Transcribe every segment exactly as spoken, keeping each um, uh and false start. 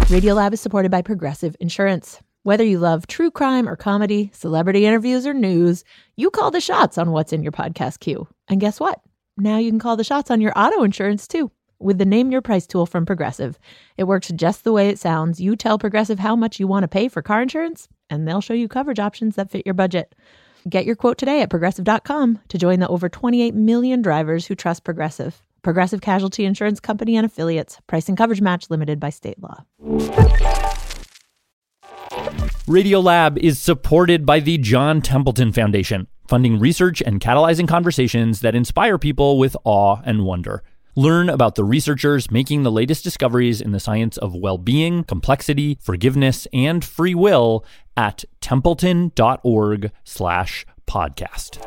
Radiolab is supported by Progressive Insurance. Whether you love true crime or comedy, celebrity interviews or news, you call the shots on what's in your podcast queue. And guess what? Now you can call the shots on your auto insurance too with the Name Your Price tool from Progressive. It works just the way it sounds. You tell Progressive how much you want to pay for car insurance, and they'll show you coverage options that fit your budget. Get your quote today at progressive dot com to join the over twenty-eight million drivers who trust Progressive. Progressive Casualty Insurance Company and Affiliates. Price and coverage match limited by state law. Radiolab is supported by the John Templeton Foundation, funding research and catalyzing conversations that inspire people with awe and wonder. Learn about the researchers making the latest discoveries in the science of well-being, complexity, forgiveness, and free will at templeton.org slash podcast.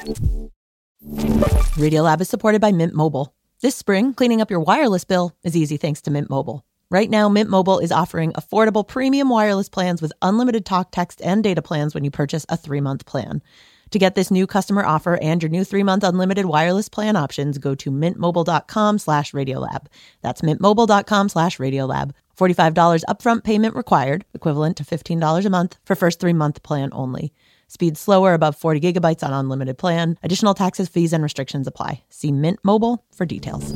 Radiolab is supported by Mint Mobile. This spring, cleaning up your wireless bill is easy thanks to Mint Mobile. Right now, Mint Mobile is offering affordable premium wireless plans with unlimited talk, text, and data plans when you purchase a three-month plan. To get this new customer offer and your new three-month unlimited wireless plan options, go to mintmobile.com slash Radiolab. That's mintmobile.com slash Radiolab. forty-five dollars upfront payment required, equivalent to fifteen dollars a month for first three-month plan only. Speed slower above forty gigabytes on unlimited plan. Additional taxes, fees, and restrictions apply. See Mint Mobile for details.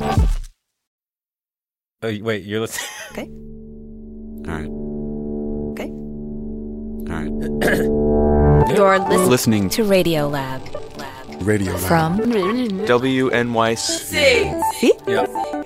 Oh, wait, you're listening? Okay. All right. Okay. All right. You're lis- listening to Radiolab. Lab. Radio Lab. From W N Y C. See? Yeah.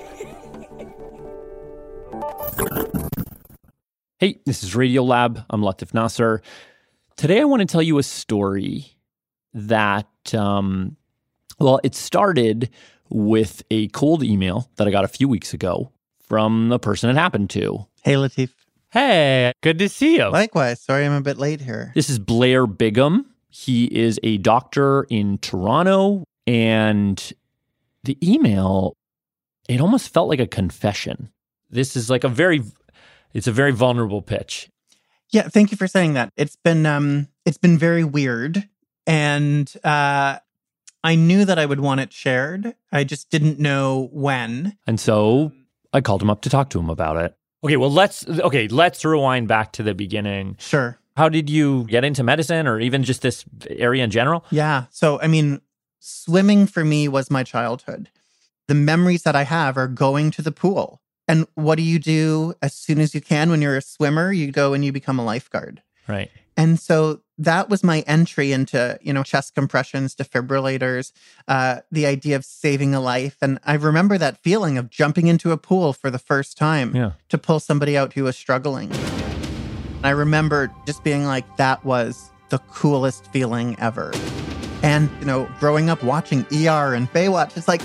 Hey, this is Radiolab. I'm Latif Nasser. Today I want to tell you a story that, um, well, it started with a cold email that I got a few weeks ago from the person it happened to. Hey, Latif. Hey, good to see you. Likewise. Sorry I'm a bit late here. This is Blair Bigham. He is a doctor in Toronto, and the email, it almost felt like a confession. This is like a very, it's a very vulnerable pitch. Yeah, thank you for saying that. It's been um it's been very weird, and uh I knew that I would want it shared. I just didn't know when. And so I called him up to talk to him about it. Okay, well, let's okay, let's rewind back to the beginning. Sure. How did you get into medicine or even just this area in general? Yeah. So, I mean, swimming for me was my childhood. The memories that I have are going to the pool. And what do you do as soon as you can when you're a swimmer? You go and you become a lifeguard. Right. And so that was my entry into, you know, chest compressions, defibrillators, uh, the idea of saving a life. And I remember that feeling of jumping into a pool for the first time Yeah. to pull somebody out who was struggling. I remember just being like, that was the coolest feeling ever. And, you know, growing up watching E R and Baywatch, it's like,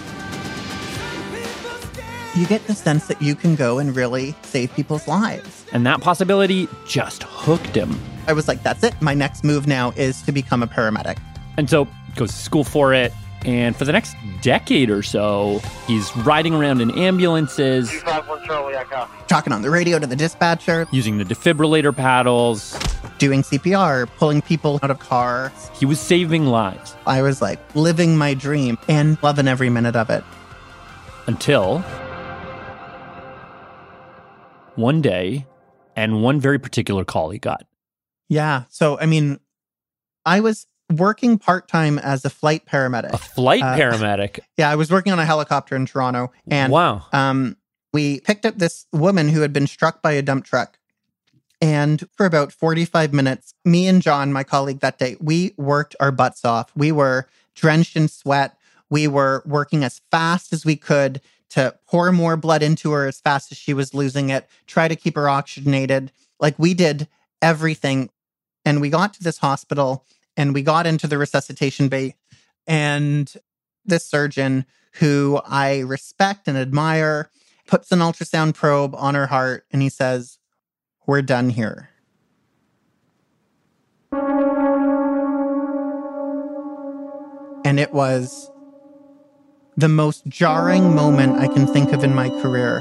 you get the sense that you can go and really save people's lives. And that possibility just hooked him. I was like, that's it. My next move now is to become a paramedic. And so goes to school for it. And for the next decade or so, he's riding around in ambulances, Talking on the radio to the dispatcher, using the defibrillator paddles. doing C P R, pulling people out of cars. He was saving lives I was like living my dream and loving every minute of it. until one day and one very particular call he got. Yeah. So, I mean, I was working part-time as a flight paramedic. A flight Uh, paramedic. Yeah, I was working on a helicopter in Toronto. And Wow. um, we picked up this woman who had been struck by a dump truck. And for about forty-five minutes, me and John, my colleague that day, we worked our butts off. We were drenched in sweat. We were working as fast as we could to pour more blood into her as fast as she was losing it, try to keep her oxygenated. Like, we did everything. And we got to this hospital and we got into the resuscitation bay. And this surgeon, who I respect and admire, puts an ultrasound probe on her heart and he says, "We're done here." And it was the most jarring moment I can think of in my career.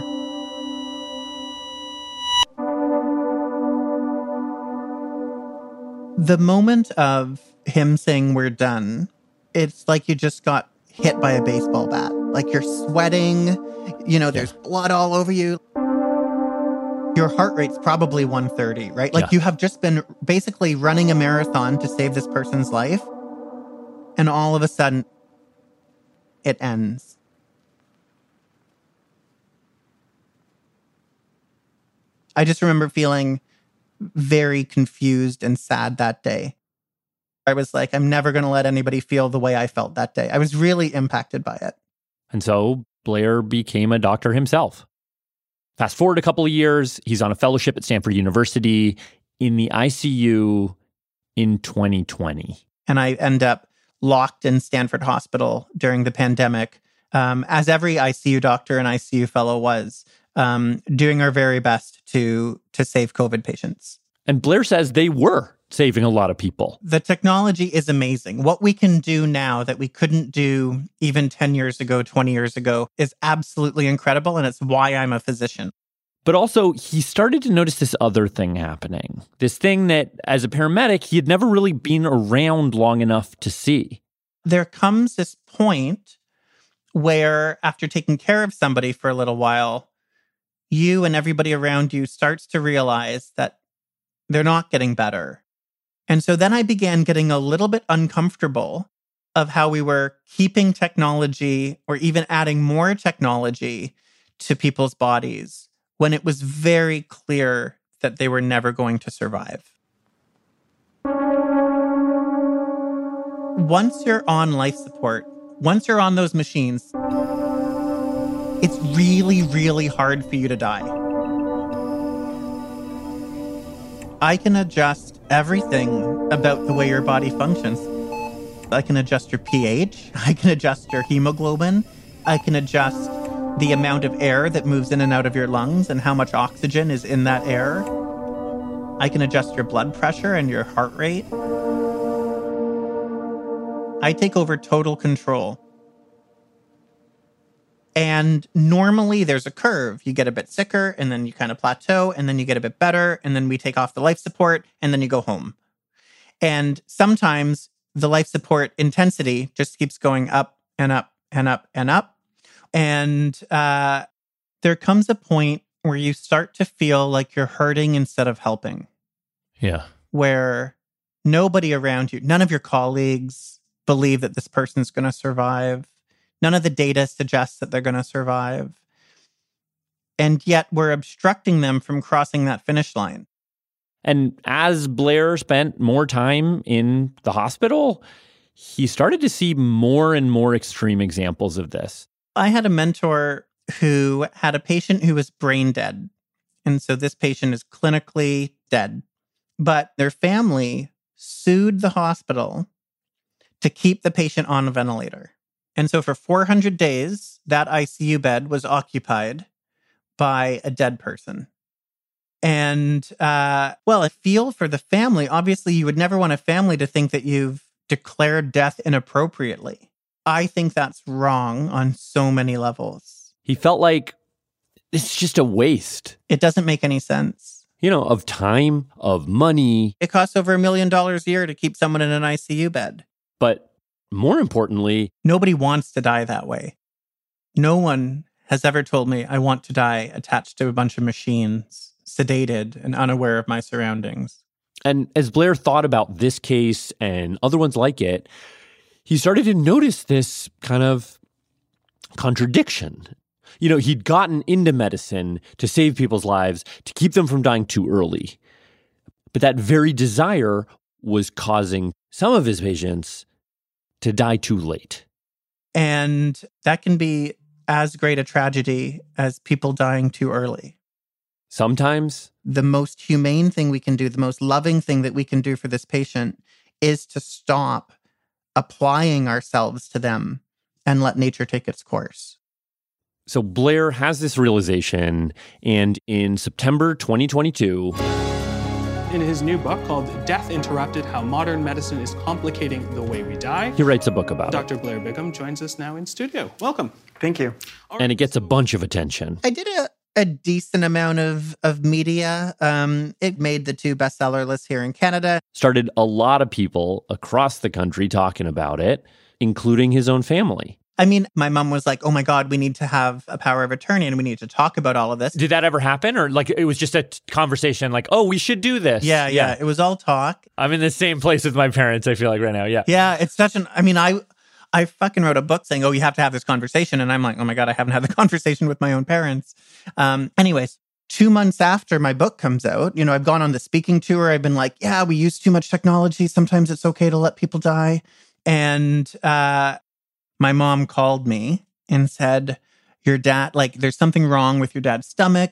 The moment of him saying "we're done," it's like you just got hit by a baseball bat. Like, you're sweating, you know, there's blood all over you. your heart rate's probably one thirty, right? Like Yeah. you have just been basically running a marathon to save this person's life. And all of a sudden, it ends. I just remember feeling very confused and sad that day. I was like, I'm never going to let anybody feel the way I felt that day. I was really impacted by it. And so Blair became a doctor himself. Fast forward a couple of years, he's on a fellowship at Stanford University in the I C U in twenty twenty. And I end up locked in Stanford Hospital during the pandemic, um, as every I C U doctor and I C U fellow was, um, doing our very best to to save COVID patients. And Blair says they were saving a lot of people. The technology is amazing. What we can do now that we couldn't do even ten years ago, twenty years ago is absolutely incredible. And it's why I'm a physician. But also, he started to notice this other thing happening. This thing that, as a paramedic, he had never really been around long enough to see. There comes this point where, after taking care of somebody for a little while, you and everybody around you starts to realize that they're not getting better. And so then I began getting a little bit uncomfortable of how we were keeping technology or even adding more technology to people's bodies when it was very clear that they were never going to survive. Once you're on life support, once you're on those machines, it's really, really hard for you to die. I can adjust everything about the way your body functions. I can adjust your pH. I can adjust your hemoglobin. I can adjust the amount of air that moves in and out of your lungs and how much oxygen is in that air. I can adjust your blood pressure and your heart rate. I take over total control. And normally there's a curve. You get a bit sicker and then you kind of plateau and then you get a bit better and then we take off the life support and then you go home. And sometimes the life support intensity just keeps going up and up and up and up. And uh, there comes a point where you start to feel like you're hurting instead of helping. Yeah. Where nobody around you, none of your colleagues believe that this person's going to survive. None of the data suggests that they're going to survive. And yet we're obstructing them from crossing that finish line. And as Blair spent more time in the hospital, he started to see more and more extreme examples of this. I had a mentor who had a patient who was brain dead. And so this patient is clinically dead. But their family sued the hospital to keep the patient on a ventilator. And so for four hundred days, that I C U bed was occupied by a dead person. And, uh, well, I feel for the family. Obviously, you would never want a family to think that you've declared death inappropriately. I think that's wrong on so many levels. He felt like it's just a waste. It doesn't make any sense. You know, of time, of money. It costs over a million dollars a year to keep someone in an I C U bed. But more importantly, nobody wants to die that way. No one has ever told me I want to die attached to a bunch of machines, sedated and unaware of my surroundings. And as Blair thought about this case and other ones like it, he started to notice this kind of contradiction. You know, he'd gotten into medicine to save people's lives, to keep them from dying too early. But that very desire was causing some of his patients to die too late. And that can be as great a tragedy as people dying too early. Sometimes the most humane thing we can do, the most loving thing that we can do for this patient is to stop applying ourselves to them and let nature take its course. So Blair has this realization, and in September twenty twenty-two... in his new book called Death Interrupted, How Modern Medicine is Complicating the Way We Die, he writes a book about Doctor it. Blair Bigham joins us now in studio. Welcome. Thank you. And it gets a bunch of attention. I did a, a decent amount of, of media. Um, it made the two bestseller lists here in Canada. Started a lot of people across the country talking about it, including his own family. I mean, my mom was like, oh my God, we need to have a power of attorney and we need to talk about all of this. Did that ever happen? Or like it was just a t- conversation like, oh, we should do this? Yeah, yeah, yeah. It was all talk. I'm in the same place with my parents, I feel like right now. Yeah. Yeah, it's such an, I mean, I I fucking wrote a book saying, oh, you have to have this conversation. And I'm like, oh my God, I haven't had the conversation with my own parents. Um, anyways, two months after my book comes out, you know, I've gone on the speaking tour. I've been like, yeah, we use too much technology. Sometimes it's okay to let people die. And uh, my mom called me and said, your dad, like, there's something wrong with your dad's stomach.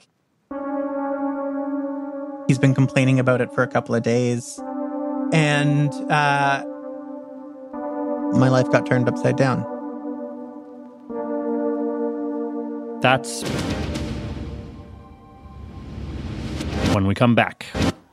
He's been complaining about it for a couple of days. And uh, my life got turned upside down. That's when we come back.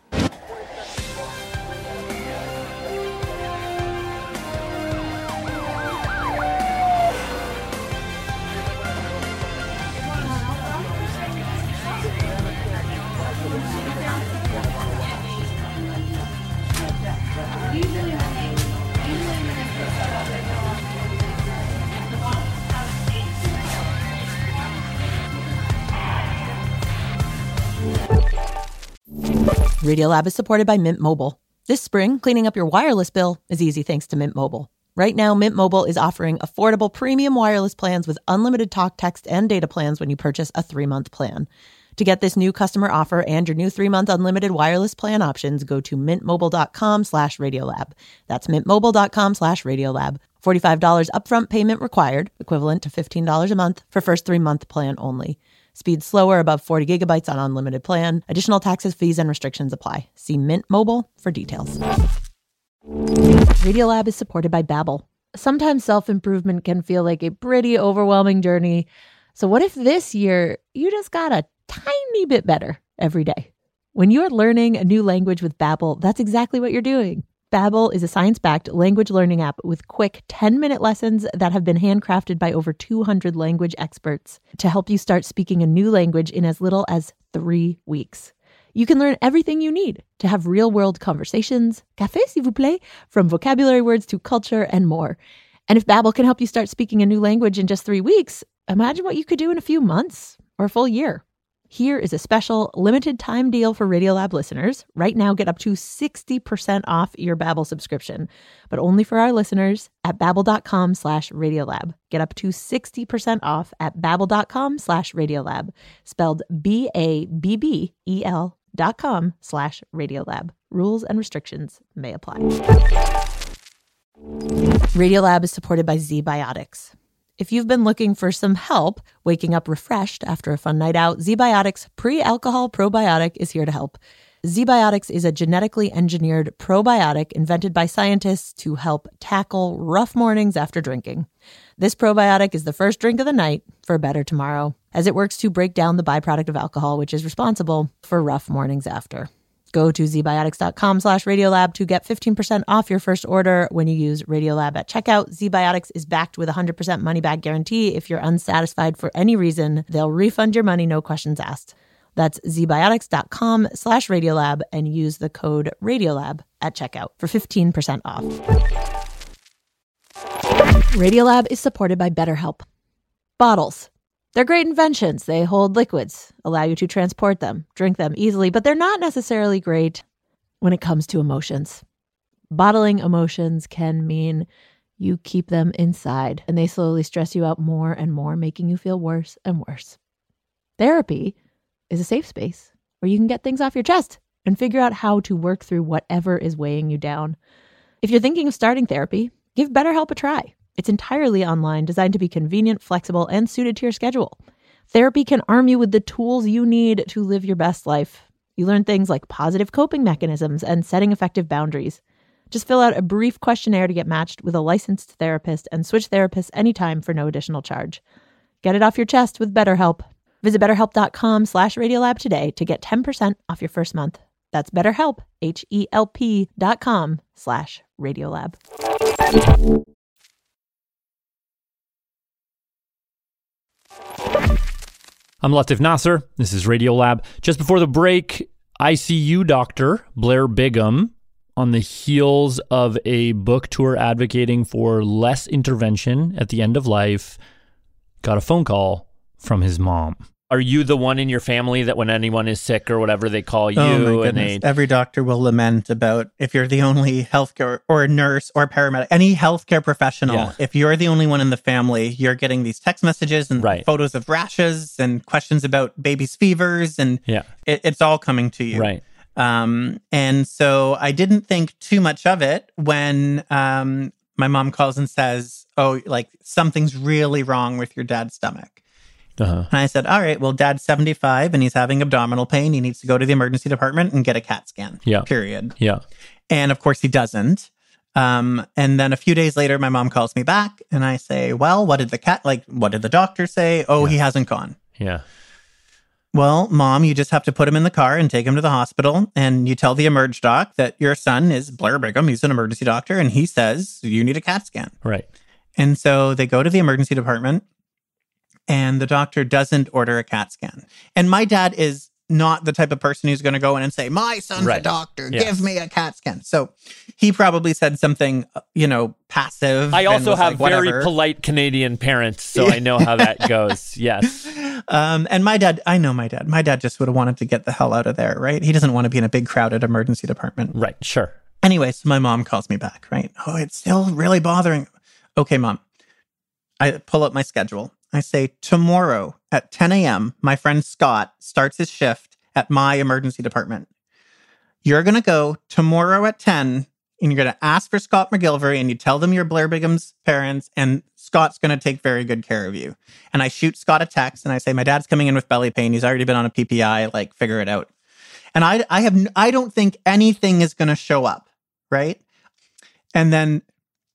Radiolab is supported by Mint Mobile. This spring, cleaning up your wireless bill is easy thanks to Mint Mobile. Right now, Mint Mobile is offering affordable premium wireless plans with unlimited talk, text, and data plans when you purchase a three-month plan. To get this new customer offer and your new three-month unlimited wireless plan options, go to mintmobile.com slash Radiolab. That's mintmobile.com slash Radiolab. forty-five dollars upfront payment required, equivalent to fifteen dollars a month for first three-month plan only. Speed slower above forty gigabytes on unlimited plan. Additional taxes, fees, and restrictions apply. See Mint Mobile for details. Radiolab is supported by Babbel. Sometimes self-improvement can feel like a pretty overwhelming journey. So what if this year you just got a tiny bit better every day? When you're learning a new language with Babbel, that's exactly what you're doing. Babbel is a science-backed language learning app with quick ten-minute lessons that have been handcrafted by over two hundred language experts to help you start speaking a new language in as little as three weeks. You can learn everything you need to have real-world conversations, café s'il vous plaît, from vocabulary words to culture and more. And if Babbel can help you start speaking a new language in just three weeks, imagine what you could do in a few months or a full year. Here is a special limited time deal for Radiolab listeners. Right now, get up to sixty percent off your Babbel subscription, but only for our listeners at babbel.com slash Radiolab. Get up to sixty percent off at babbel.com slash Radiolab, spelled B A B B E L dot com slash Radiolab. Rules and restrictions may apply. Radiolab is supported by ZBiotics. If you've been looking for some help waking up refreshed after a fun night out, ZBiotics Pre-Alcohol Probiotic is here to help. ZBiotics is a genetically engineered probiotic invented by scientists to help tackle rough mornings after drinking. This probiotic is the first drink of the night for a better tomorrow, as it works to break down the byproduct of alcohol, which is responsible for rough mornings after. Go to zbiotics.com slash Radiolab to get fifteen percent off your first order when you use Radiolab at checkout. ZBiotics is backed with a one hundred percent money-back guarantee. If you're unsatisfied for any reason, they'll refund your money, no questions asked. That's zbiotics.com slash Radiolab and use the code Radiolab at checkout for fifteen percent off. Radiolab is supported by BetterHelp. Bottles. They're great inventions. They hold liquids, allow you to transport them, drink them easily, but they're not necessarily great when it comes to emotions. Bottling emotions can mean you keep them inside and they slowly stress you out more and more, making you feel worse and worse. Therapy is a safe space where you can get things off your chest and figure out how to work through whatever is weighing you down. If you're thinking of starting therapy, give BetterHelp a try. It's entirely online, designed to be convenient, flexible, and suited to your schedule. Therapy can arm you with the tools you need to live your best life. You learn things like positive coping mechanisms and setting effective boundaries. Just fill out a brief questionnaire to get matched with a licensed therapist and switch therapists anytime for no additional charge. Get it off your chest with BetterHelp. Visit betterhelp.com slash Radiolab today to get ten percent off your first month. That's BetterHelp, H-E-L-P dot com slash Radiolab. I'm Latif Nasser. This is Radiolab. Just before the break, I C U doctor Blair Bigham on the heels of a book tour advocating for less intervention at the end of life, got a phone call from his mom. Are you the one in your family that when anyone is sick or whatever, they call you? Oh my and goodness. they Every doctor will lament about if you're the only healthcare or nurse or paramedic, any healthcare professional, Yeah. if you're the only one in the family, you're getting these text messages and Right. photos of rashes and questions about babies' fevers, and Yeah. it, it's all coming to you. Right. Um, and so I didn't think too much of it when um, my mom calls and says, oh, like something's really wrong with your dad's stomach. Uh-huh. And I said, all right, well, dad's seventy-five and he's having abdominal pain. He needs to go to the emergency department and get a CAT scan. Yeah. Period. Yeah. And of course he doesn't. Um, and then a few days later, my mom calls me back and I say, well, what did the cat, like, what did the doctor say? Oh, he hasn't gone. Yeah. Well, mom, you just have to put him in the car and take him to the hospital. And you tell the emerge doc that your son is Blair Brigham. He's an emergency doctor. And he says, you need a CAT scan. Right. And so they go to the emergency department and the doctor doesn't order a CAT scan. And my dad is not the type of person who's going to go in and say, my son's Right. a doctor, Yeah. give me a CAT scan. So he probably said something, you know, passive. I and also was have like, very whatever. polite Canadian parents, so I know how that goes. Yes. Um, and my dad, I know my dad. My dad just would have wanted to get the hell out of there, right? He doesn't want to be in a big crowded emergency department. Right. Sure. Anyway, so my mom calls me back, right? Oh, it's still really bothering. Okay, mom. I pull up my schedule. I say, tomorrow at ten a.m., my friend Scott starts his shift at my emergency department. You're going to go tomorrow at ten, and you're going to ask for Scott McGilvery, and you tell them you're Blair Bigham's parents, and Scott's going to take very good care of you. And I shoot Scott a text, and I say, my dad's coming in with belly pain. He's already been on a P P I. Like, figure it out. And I, I have, I don't think anything is going to show up, right? And then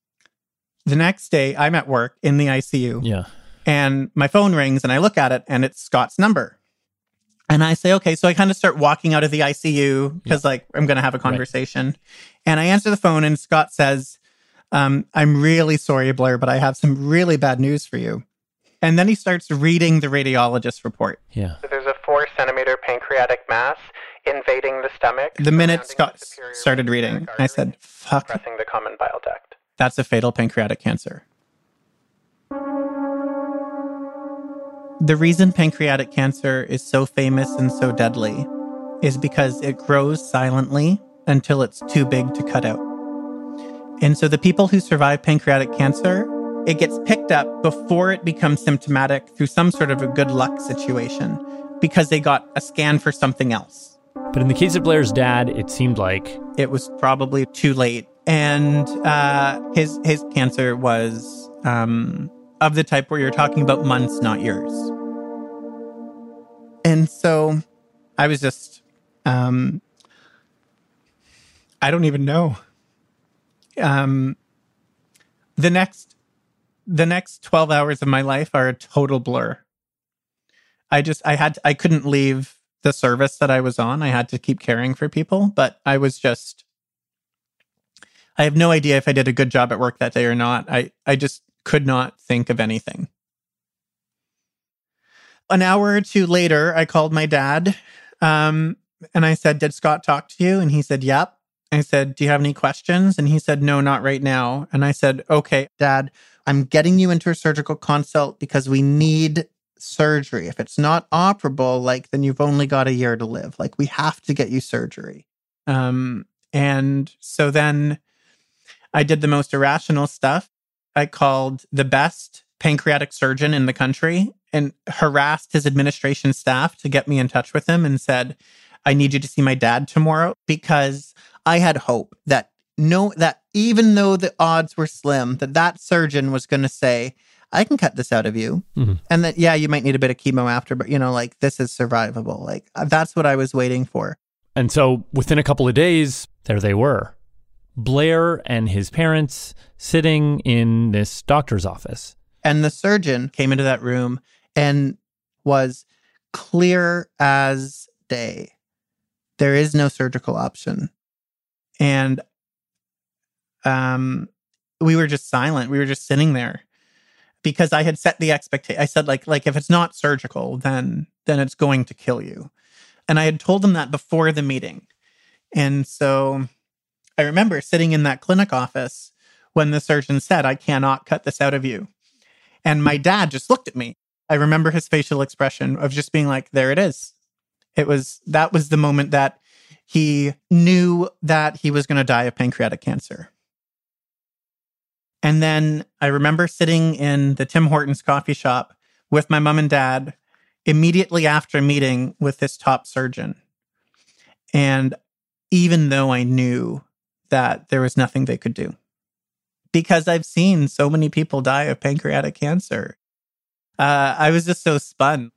the next day, I'm at work in the I C U. Yeah. And my phone rings and I look at it and it's Scott's number. And I say, okay, so I kind of start walking out of the I C U because like I'm going to have a conversation. Right. And I answer the phone and Scott says, um, I'm really sorry, Blair, but I have some really bad news for you. And then he starts reading the radiologist's report. Yeah. There's a four centimeter pancreatic mass invading the stomach. The minute Scott started reading, I said, fuck. Pressing the common bile duct. That's a fatal pancreatic cancer. The reason pancreatic cancer is so famous and so deadly is because it grows silently until it's too big to cut out. And so the people who survive pancreatic cancer, it gets picked up before it becomes symptomatic through some sort of a good luck situation because they got a scan for something else. But in the case of Blair's dad, it seemed like it was probably too late. And uh, his his cancer was um, of the type where you're talking about months, not years. And so I was just, um, I don't even know. Um, the next, the next twelve hours of my life are a total blur. I just, I had, to, I couldn't leave the service that I was on. I had to keep caring for people, but I was just, I have no idea if I did a good job at work that day or not. I, I just could not think of anything. An hour or two later, I called my dad um, and I said, did Scott talk to you? And he said, yep. I said, do you have any questions? And he said, no, not right now. And I said, okay, Dad, I'm getting you into a surgical consult because we need surgery. If it's not operable, like, then you've only got a year to live. Like, we have to get you surgery. Um, and so then I did the most irrational stuff. I called the best pancreatic surgeon in the country and harassed his administration staff to get me in touch with him and said, I need you to see my dad tomorrow, because I had hope that no, that even though the odds were slim, that that surgeon was going to say, I can cut this out of you. Mm-hmm. And that, yeah, you might need a bit of chemo after, but you know, like, this is survivable. Like, that's what I was waiting for. And so within a couple of days, there they were. Blair and his parents sitting in this doctor's office. And the surgeon came into that room and was clear as day. There is no surgical option. And um, we were just silent. We were just sitting there because I had set the expectation. I said, like, like if it's not surgical, then then it's going to kill you. And I had told them that before the meeting. And so I remember sitting in that clinic office when the surgeon said, I cannot cut this out of you. And my dad just looked at me. I remember his facial expression of just being like, there it is. It was, that was the moment that he knew that he was going to die of pancreatic cancer. And then I remember sitting in the Tim Hortons coffee shop with my mom and dad immediately after meeting with this top surgeon. And even though I knew that there was nothing they could do, because I've seen so many people die of pancreatic cancer, uh, I was just so spun.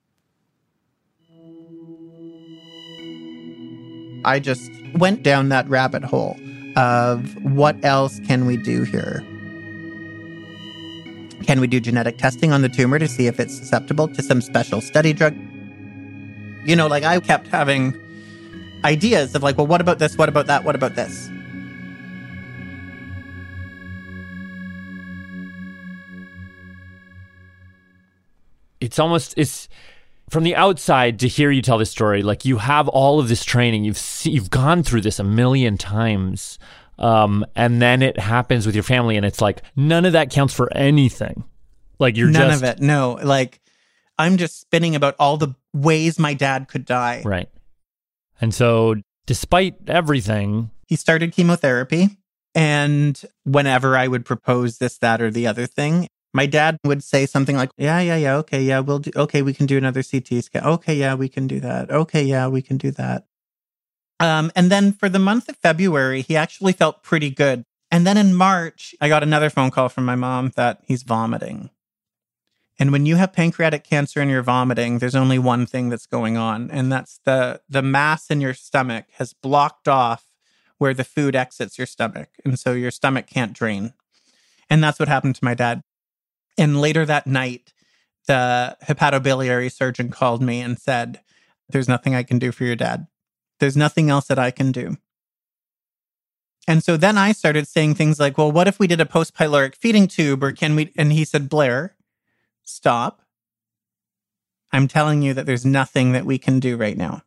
I just went down that rabbit hole of what else can we do here? Can we do genetic testing on the tumor to see if it's susceptible to some special study drug? You know, like I kept having ideas of like, well, what about this? What about that? What about this? It's almost, it's from the outside to hear you tell this story, like you have all of this training, you've see, you've gone through this a million times. Um, and then it happens with your family and it's like, none of that counts for anything. Like you're None just... of it. No, like I'm just spinning about all the ways my dad could die. Right. And so despite everything, he started chemotherapy. And whenever I would propose this, that, or the other thing, my dad would say something like, yeah, yeah, yeah. Okay. Yeah, we'll do. Okay. We can do another C T scan. Okay. Yeah, we can do that. Okay. Yeah, we can do that. Um, and then for the month of February, he actually felt pretty good. And then in March, I got another phone call from my mom that he's vomiting. And when you have pancreatic cancer and you're vomiting, there's only one thing that's going on. And that's the, the mass in your stomach has blocked off where the food exits your stomach. And so your stomach can't drain. And that's what happened to my dad. And later that night, the hepatobiliary surgeon called me and said, there's nothing I can do for your dad. There's nothing else that I can do. And so then I started saying things like, well, what if we did a post-pyloric feeding tube, or can we? And he said, Blair, stop. I'm telling you that there's nothing that we can do right now.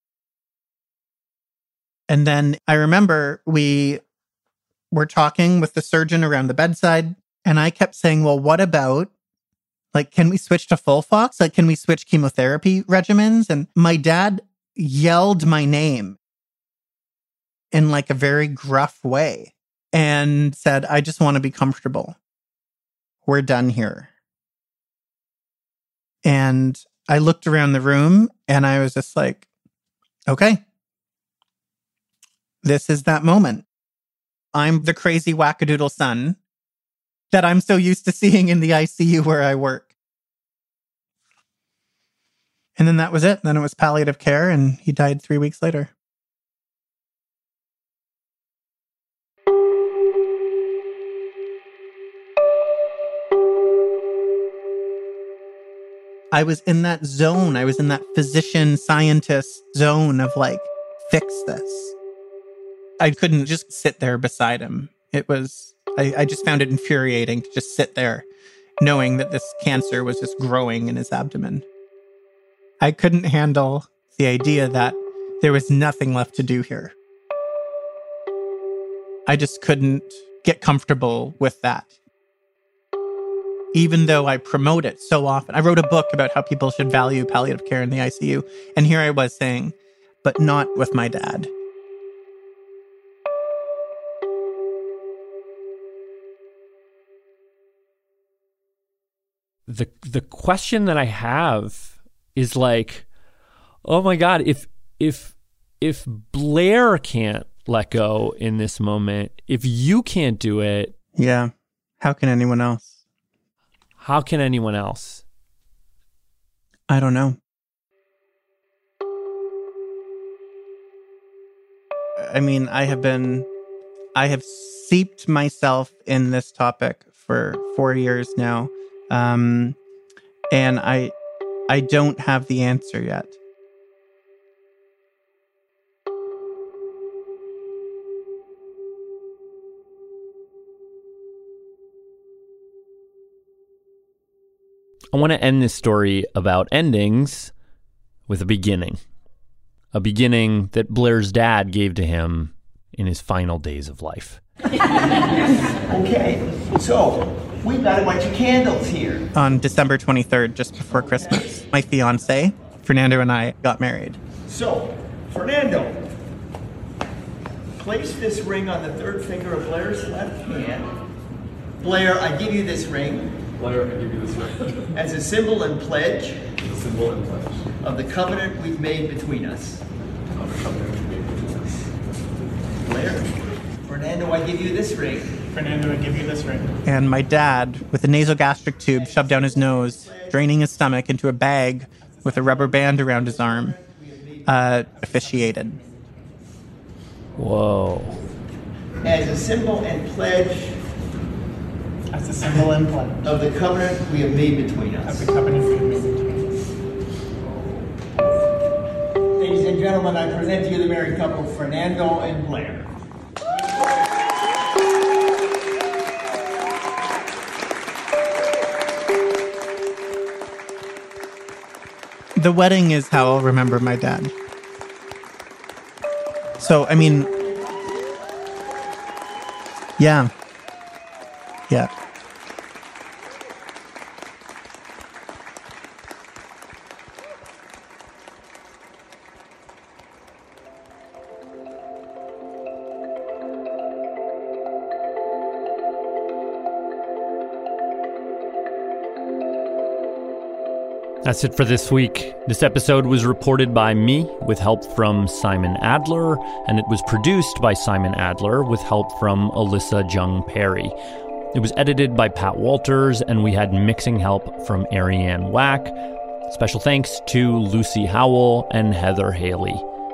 And then I remember we were talking with the surgeon around the bedside, and I kept saying, well, what about, like, can we switch to FOLFOX? Like, can we switch chemotherapy regimens? And my dad yelled my name in like a very gruff way and said, I just want to be comfortable. We're done here. And I looked around the room and I was just like, okay, this is that moment. I'm the crazy wackadoodle son that I'm so used to seeing in the I C U where I work. And then that was it. Then it was palliative care, and he died three weeks later. I was in that zone. I was in that physician scientist zone of like, fix this. I couldn't just sit there beside him. It was, I, I just found it infuriating to just sit there knowing that this cancer was just growing in his abdomen. I couldn't handle the idea that there was nothing left to do here. I just couldn't get comfortable with that. Even though I promote it so often. I wrote a book about how people should value palliative care in the I C U. And here I was saying, but not with my dad. The the question that I have is like, oh my God, if if if Blair can't let go in this moment, if you can't do it, yeah, how can anyone else? How can anyone else? I don't know. I mean, I have been, I have seeped myself in this topic for four years now. Um, and I, I don't have the answer yet. I want to end this story about endings with a beginning. A beginning that Blair's dad gave to him in his final days of life. Okay, so we've got a bunch of candles here. On December twenty-third, just before Christmas, my fiancé, Fernando, and I got married. So, Fernando, place this ring on the third finger of Blair's left hand. Blair, I give you this ring. Blair, I give you this ring. As a symbol and pledge. As a symbol and pledge. Of the covenant we've made between us. Of the covenant we've made between us. Blair, Fernando, I give you this ring. Fernando, I give you this ring. And my dad, with a nasogastric tube shoved down his nose, draining his stomach into a bag with a rubber band around his arm, uh, officiated. Whoa. As a symbol and pledge. As a symbol and pledge. Of the covenant we have made between us. Of the covenant we have made between us. Ladies and gentlemen, I present to you the married couple, Fernando and Blair. The wedding is how I'll remember my dad. So, I mean, yeah. Yeah. That's it for this week. This episode was reported by me with help from Simon Adler, and it was produced by Simon Adler with help from Alyssa Jung Perry. It was edited by Pat Walters, and we had mixing help from Ariane Wack. Special thanks to Lucy Howell and Heather Haley.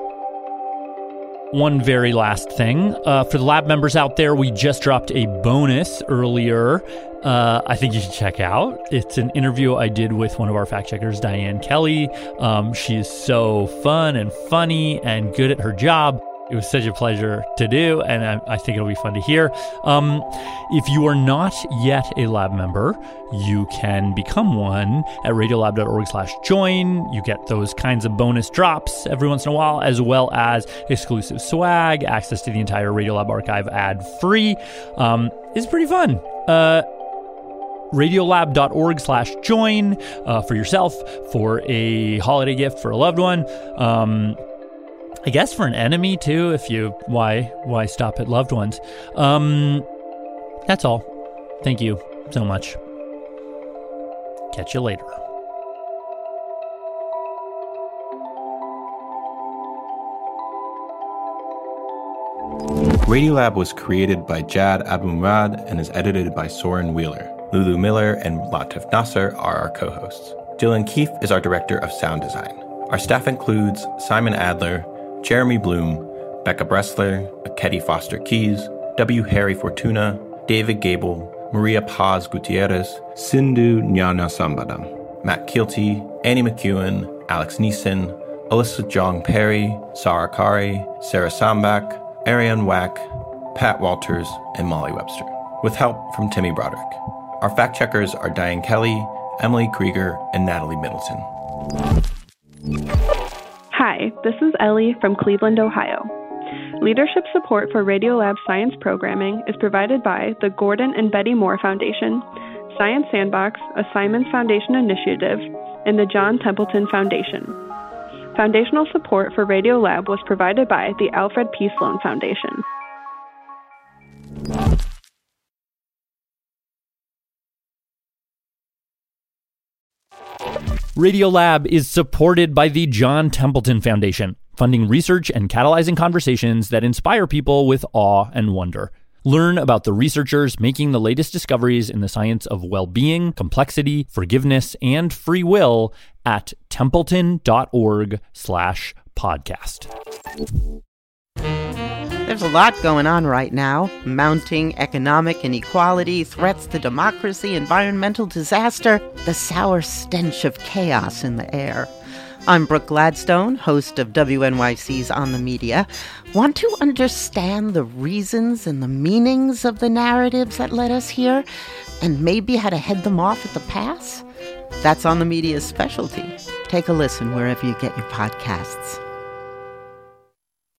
One very last thing. Uh, for the lab members out there, we just dropped a bonus earlier. Uh, I think you should check out. It's an interview I did with one of our fact checkers, Diane Kelly. Um, she is so fun and funny and good at her job. It was such a pleasure to do, and I, I think it'll be fun to hear. Um, if you are not yet a lab member, you can become one at radiolab.org slash join. You get those kinds of bonus drops every once in a while, as well as exclusive swag, access to the entire Radiolab archive ad-free. Um, it's pretty fun. Uh, radiolab.org slash join uh, for yourself, for a holiday gift for a loved one. Um, I guess for an enemy too, if you, why, why stop at loved ones? Um, that's all. Thank you so much. Catch you later. Radiolab was created by Jad Abumrad and is edited by Soren Wheeler. Lulu Miller and Latif Nasser are our co-hosts. Dylan Keefe is our director of sound design. Our staff includes Simon Adler, Jeremy Bloom, Becca Bressler, Akedi Foster Keys, W. Harry Fortuna, David Gable, Maria Paz Gutierrez, Sindhu Nyana Matt Keelty, Annie McEwen, Alex Neeson, Alyssa Jong Perry, Sarah Kari, Sarah Sambach, Ariane Wack, Pat Walters, and Molly Webster, with help from Timmy Broderick. Our fact checkers are Diane Kelly, Emily Krieger, and Natalie Middleton. Hi, this is Ellie from Cleveland, Ohio. Leadership support for Radiolab science programming is provided by the Gordon and Betty Moore Foundation, Science Sandbox, a Simons Foundation initiative, and the John Templeton Foundation. Foundational support for Radiolab was provided by the Alfred P. Sloan Foundation. Radiolab is supported by the John Templeton Foundation, funding research and catalyzing conversations that inspire people with awe and wonder. Learn about the researchers making the latest discoveries in the science of well-being, complexity, forgiveness, and free will at templeton.org slash podcast. There's a lot going on right now. Mounting economic inequality, threats to democracy, environmental disaster, the sour stench of chaos in the air. I'm Brooke Gladstone, host of W N Y C's On the Media. Want to understand the reasons and the meanings of the narratives that led us here, and maybe how to head them off at the pass? That's On the Media's specialty. Take a listen wherever you get your podcasts.